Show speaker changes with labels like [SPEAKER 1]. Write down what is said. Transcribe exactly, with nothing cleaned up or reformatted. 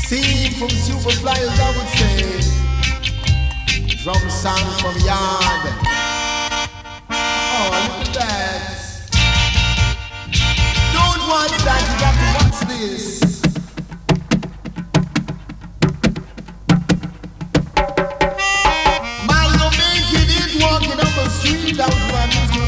[SPEAKER 1] Scene from Superflyers, I would say. Drum sound from yard. Oh, look at that. Don't watch that, you got to watch this. Man, you're making it walking up the street out to our music.